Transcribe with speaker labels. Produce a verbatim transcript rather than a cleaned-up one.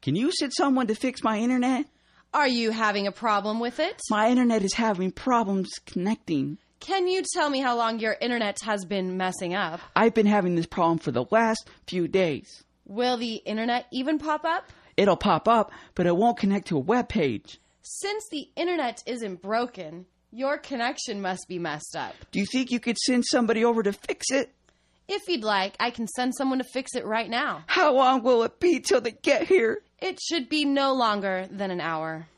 Speaker 1: Can you send someone to fix my internet?
Speaker 2: Are you having a problem with it?
Speaker 1: My internet is having problems connecting.
Speaker 2: Can you tell me how long your internet has been messing up?
Speaker 1: I've been having this problem for the last few days.
Speaker 2: Will the internet even pop up?
Speaker 1: It'll pop up, but it won't connect to a web page.
Speaker 2: Since the internet isn't broken, your connection must be messed up.
Speaker 1: Do you think you could send somebody over to fix it?
Speaker 2: If you'd like, I can send someone to fix it right now.
Speaker 1: How long will it be till they get here?
Speaker 2: It should be no longer than an hour.